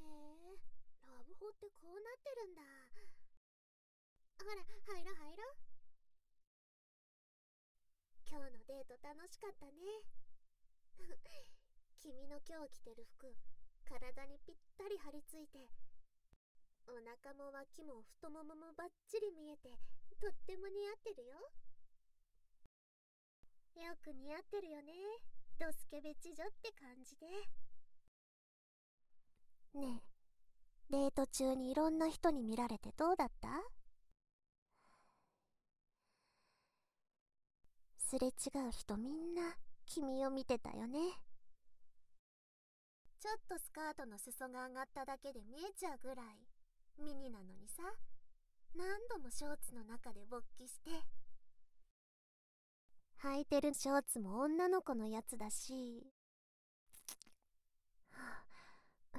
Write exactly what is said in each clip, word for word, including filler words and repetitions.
へえ、ラブホってこうなってるんだ。ほら、入ろ入ろ。今日のデート楽しかったね。君の今日着てる服、体にぴったり張り付いて、お腹も脇も太もももバッチリ見えて、とっても似合ってるよ。よく似合ってるよね、ドスケベ知女って感じで。ねえ、デート中にいろんな人に見られてどうだった？すれ違う人みんな君を見てたよね。ちょっとスカートの裾が上がっただけで見えちゃうぐらいミニなのにさ、何度もショーツの中で勃起して、履いてるショーツも女の子のやつだし、うん、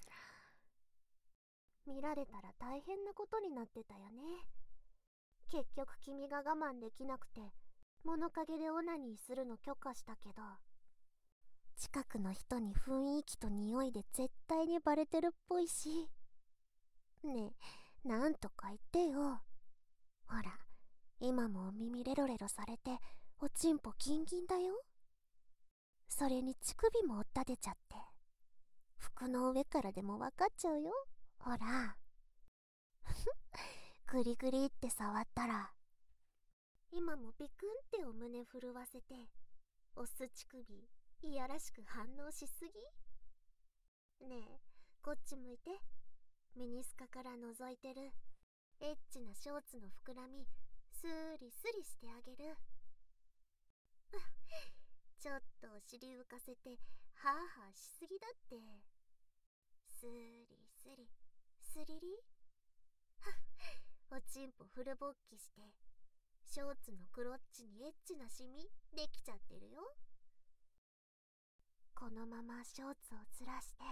見られたら大変なことになってたよね。結局君が我慢できなくて物陰でオナニーするの許可したけど、近くの人に雰囲気と匂いで絶対にバレてるっぽいし。ねえ、なんとか言ってよ。ほら、今もお耳レロレロされておちんぽギンギンだよ。それに乳首も追っ立てちゃって、服の上からでも分かっちゃうよ。ほらグリグリって触ったら、今もビクンってお胸震わせて、オス乳首いやらしく反応しすぎ。ねえ、こっち向いて。ミニスカから覗いてるエッチなショーツの膨らみ、スーリスリしてあげる。ちょっとお尻浮かせてハーハーしすぎだって。スーリスリスリリおちんぽフル勃起して、ショーツのクロッチにエッチなシミできちゃってるよ。このままショーツをずらして、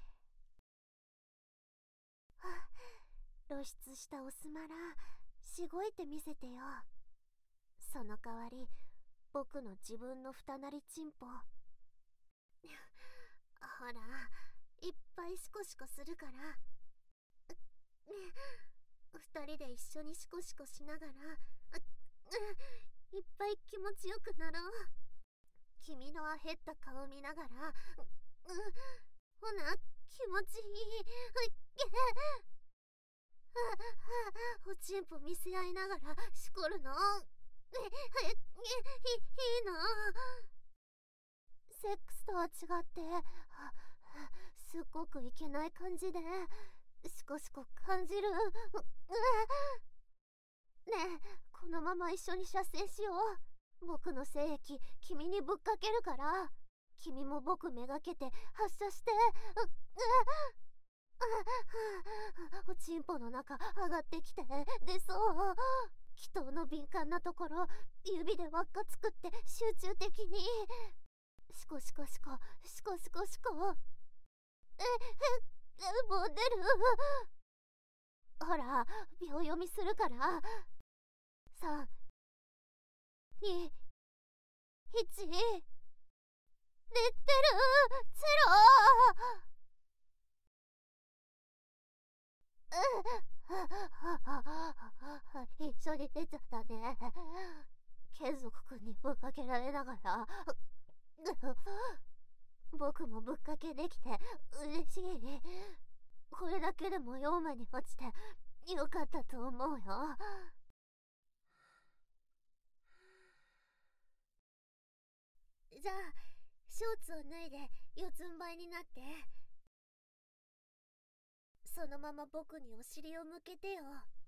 露出したオスマラしごいてみせてよ。その代わり僕の自分の二なりチンポほら、いっぱいシコシコするから。ね、二人で一緒にシコシコしながら、いっぱい気持ちよくなろう。君のあへった顔見ながら、ほな、気持ちいい。おちんぽ見せ合いながらしこるの。え、え、え、いいの？セックスとは違って、すっごくいけない感じで、しこしこ感じる。ねえ、このまま一緒に射精しよう。僕の精液、君にぶっかけるから、君も僕めがけて発射して。おちんぽの中上がってきて出そう。気筒の敏感なところ指で輪っか作って集中的にシコシコシコシコシコシコ。ええ、もう出る。ほら、秒読みするから。さん、に、いち、出てる。ゼロ。一緒に出ちゃったね。眷属くんにぶっかけられながら僕もぶっかけできて嬉しい。これだけでもヨーマに落ちてよかったと思うよ。じゃあショーツを脱いで四つん這いになって、そのまま僕にお尻を向けてよ。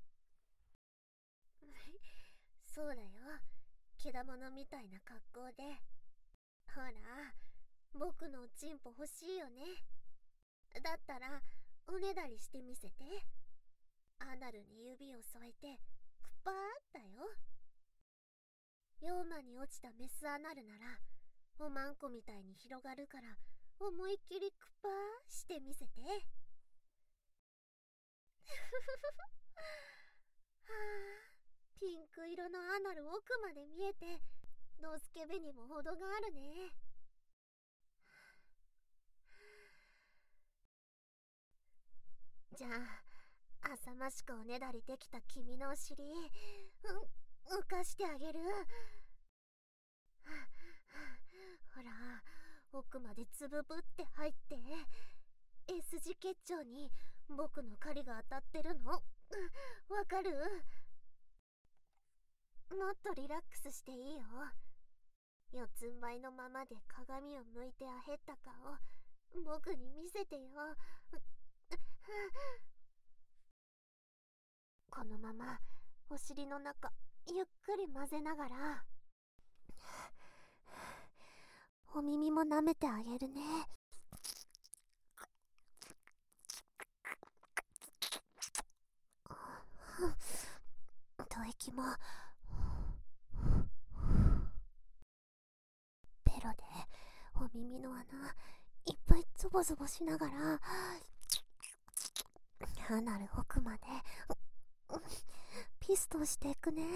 そうだよ、けだものみたいな格好で。ほら、僕のおちんぽ欲しいよね。だったらおねだりしてみせて。アナルに指を添えてクパーだよ。ヨーマに落ちたメスアナルならおまんこみたいに広がるから、思いっきりクパーしてみせて。はあ、ピンク色のアナル奥まで見えて、ドスケベにも程があるね。 じゃあ浅ましくおねだりできた君のお尻、うん、浮かしてあげる。ほら、奥までつぶぶって入って、 S 字結腸に僕の狩りが当たってるの。わかる？もっとリラックスしていいよ。四つん這いのままで鏡を向いてあへった顔、僕に見せてよ。このままお尻の中ゆっくり混ぜながら、お耳も舐めてあげるね。吐息もベロでお耳の穴いっぱいゾボゾボしながら、アナル奥までピストンしていくね。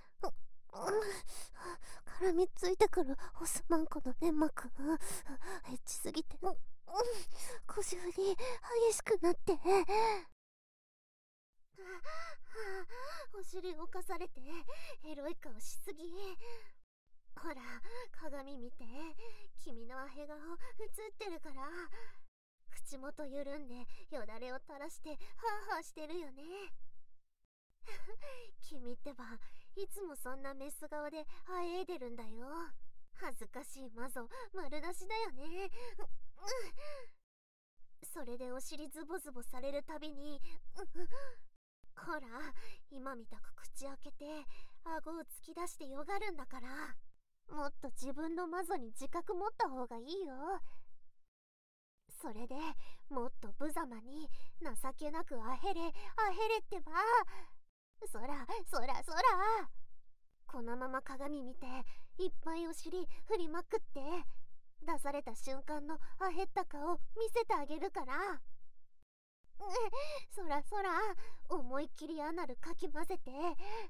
絡みついてくるオスマンコの粘膜、エッチすぎて腰振り激しくなって、お尻をかされてエロい顔しすぎ。ほら鏡見て、君のアヘ顔映ってるから。口元緩んでよだれを垂らしてハーハーしてるよね。君ってばいつもそんなメス顔であえいでるんだよ。恥ずかしいマゾ丸出しだよね。それでお尻ズボズボされるたびに、ほら今みたく口開けて顎を突き出してよがるんだから、もっと自分のマゾに自覚持った方がいいよ。それでもっと無様に情けなくアヘレアヘレってば。そらそらそら、このまま鏡見ていっぱいお尻振りまくって、出された瞬間のアヘった顔見せてあげるから。そらそら、思いっきりアナルかき混ぜて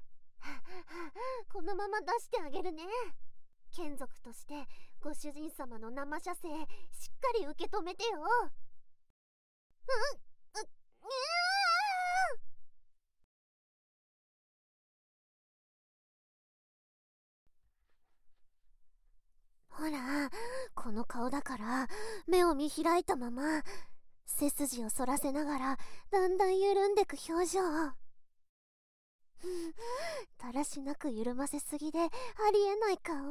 このまま出してあげるね。眷属としてご主人様の生射精しっかり受け止めてよ。うん、ううほらこの顔だから目を見開いたまま背筋を反らせながらだんだん緩んでく表情。だらしなく緩ませすぎでありえない顔。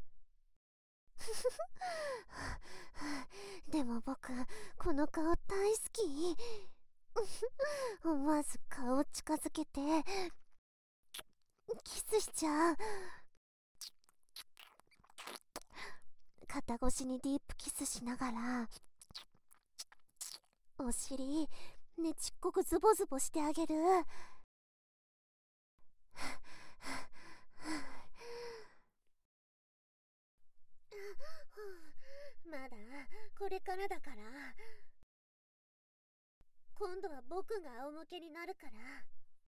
でも僕この顔大好き。思わず顔を近づけてキスしちゃう。肩越しにディープキスしながらお尻ねちっこくズボズボしてあげる。まだこれからだから。今度は僕が仰向けになるから、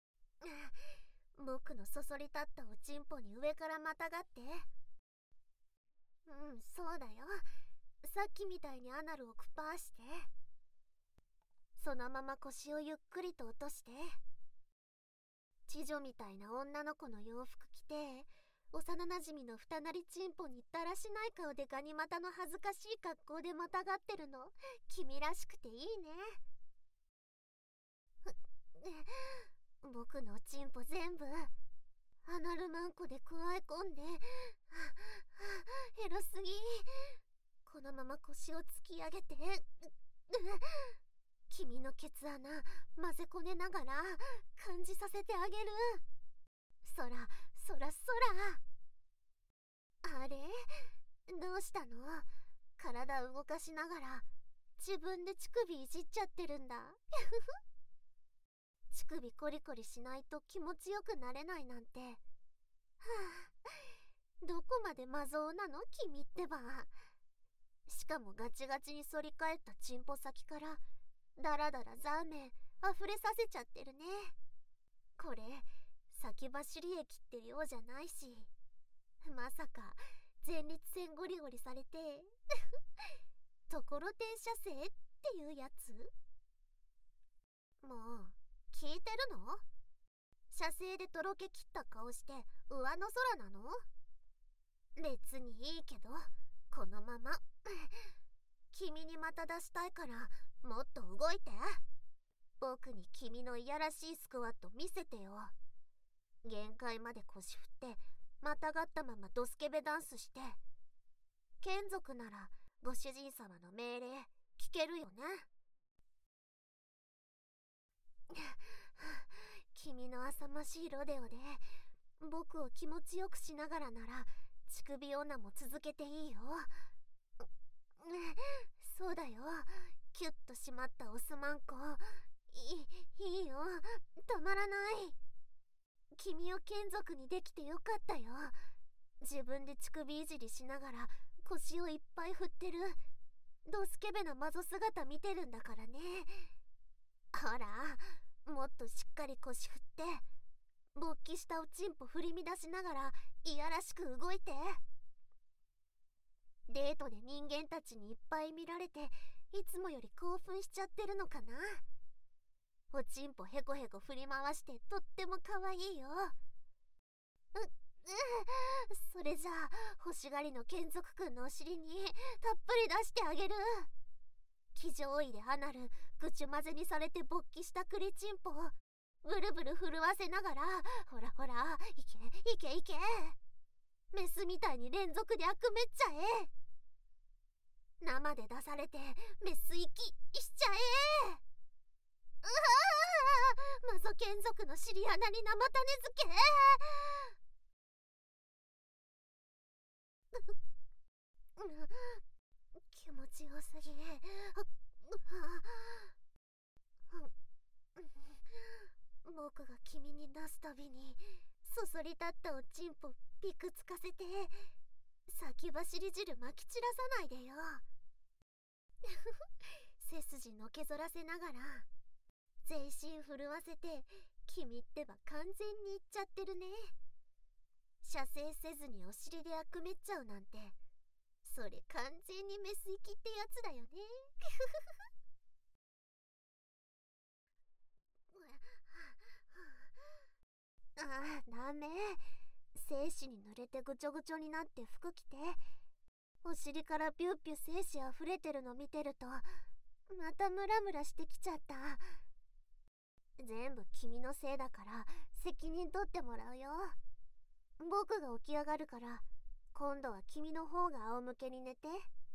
僕のそそり立ったおちんぽに上からまたがって。うん、そうだよ。さっきみたいにアナルをクパーして、そのまま腰をゆっくりと落として、知女みたいな女の子の洋服着て、幼なじみの二なりちんぽにだらしない顔でガニ股の恥ずかしい格好でまたがってるの、君らしくていいね。僕のおちんぽ全部アナルマンコでくわえ込んで、エロすぎ。このまま腰を突き上げて君のケツ穴混ぜこねながら感じさせてあげる。そらそらそら。あれどうしたの？体動かしながら自分で乳首いじっちゃってるんだ。乳首コリコリしないと気持ちよくなれないなんて。はあ、どこまでマゾーなの君ってば。しかもガチガチに反り返ったチンポ先からダラダラザーメン溢れさせちゃってるね。これ先走り液って量じゃないし、まさか前立腺ゴリゴリされてところてん射精っていうやつ？ もう聞いてるの？射精でとろけきった顔して上の空なの？別にいいけど、このまま君にまた出したいからもっと動いて。僕に君のいやらしいスクワット見せてよ。限界まで腰振ってまたがったままドスケベダンスして。眷属ならご主人様の命令聞けるよね。君の浅ましいロデオで僕を気持ちよくしながらなら乳首女も続けていいよ。そうだよ、キュッと締まったオスマンコ。いいいいよ、たまらない。君を眷属にできてよかったよ。自分で乳首いじりしながら腰をいっぱい振ってるドスケベなマゾ姿見てるんだからね。ほら、もっとしっかり腰振って、勃起したおちんぽ振り乱しながらいやらしく動いて。デートで人間たちにいっぱい見られていつもより興奮しちゃってるのかな。おちんぽへこへこ振り回してとっても可愛いよ。う、うそれじゃあ欲しがりの眷属くんのお尻にたっぷり出してあげる。騎乗位でアナルぐちゅ混ぜにされて勃起したクリチンポをブルブル震わせながら、ほらほら、いけいけいけ、メスみたいに連続であくめっちゃえ。生で出されてメス息しちゃえ。うわー、マゾ眷属の尻穴に生種付け。気持ちよすぎ。僕が君に出すたびにそそり立ったおちんぽピクつかせて先走り汁まき散らさないでよ。背筋のけぞらせながら全身震わせて、君ってば完全にいっちゃってるね。射精せずにお尻であくめっちゃうなんて、それ完全にメス行きってやつだよね。ああ、ダメ。精子に濡れてぐちょぐちょになって服着て、お尻からピュッピュ精子あふれてるの見てるとまたムラムラしてきちゃった。全部君のせいだから責任取ってもらうよ。僕が起き上がるから今度は君の方が仰向けに寝て。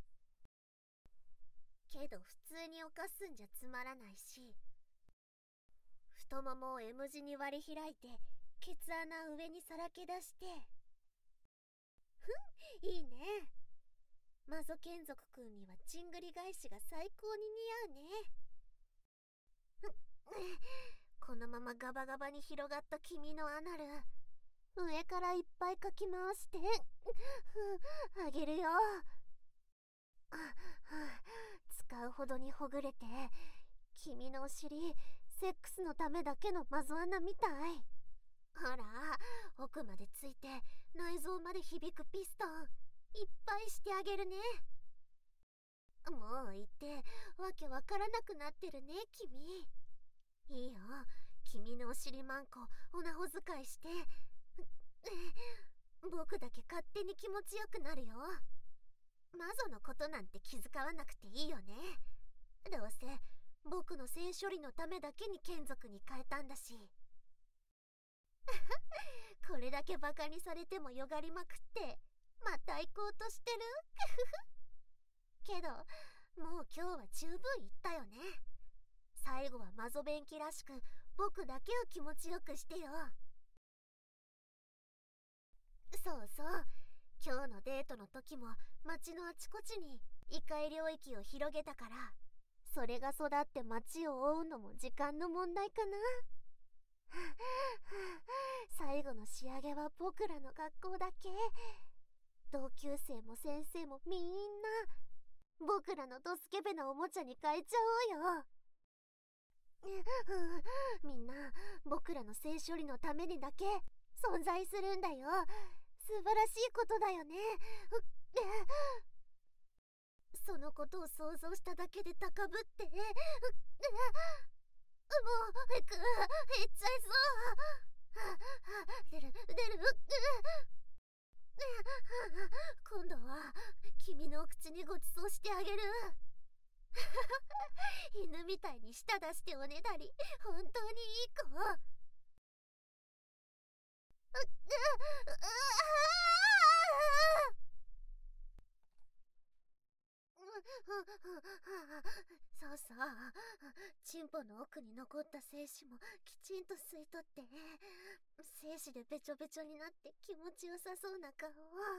けど普通に犯すんじゃつまらないし、太ももを M 字に割り開いてケツ穴上にさらけ出して。ふん、いいね。マゾ眷属くんにはチングリ返しが最高に似合うね。このままガバガバに広がった君のアナル、上からいっぱいかき回してあげるよ。使うほどにほぐれて、君のお尻セックスのためだけのマゾ穴みたい。ほら、奥までついて内臓まで響くピストンいっぱいしてあげるね。もう言ってわけわからなくなってるね、君。いいよ、君のお尻マンコおなほ使いして。僕だけ勝手に気持ちよくなるよ。マゾのことなんて気遣わなくていいよね。どうせ僕の性処理のためだけに眷属に変えたんだし。これだけバカにされてもよがりまくってまた行こうとしてる。けどもう今日は十分言ったよね。最後はマゾ便器らしく僕だけを気持ちよくしてよ。そうそう、今日のデートの時も街のあちこちに異界領域を広げたから、それが育って街を覆うのも時間の問題かな。最後の仕上げは僕らの学校だけ。同級生も先生もみんな僕らのドスケベなおもちゃに変えちゃおうよ。みんな僕らの性処理のためにだけ存在するんだよ。素晴らしいことだよね。そのことを想像しただけで高ぶってう、く、減っちゃいそう。出る、出る、今度は君のお口にごちそうしてあげる。犬みたいに舌出しておねだり、本当にいい子。う、う、う、う、そうそう、チンポの奥に残った精子もきちんと吸い取って、精子でべちょべちょになって気持ちよさそうな顔を。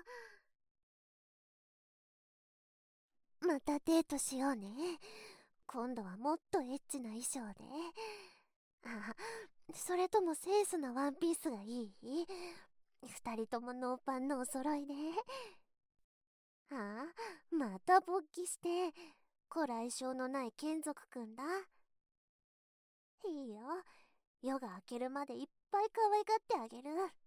またデートしようね。今度はもっとエッチな衣装で。あ、それとも清楚なワンピースがいい？二人ともノーパンのお揃いで。ああ、また勃起して、ご来性のない眷属くんだ。いいよ、夜が明けるまでいっぱい可愛がってあげる。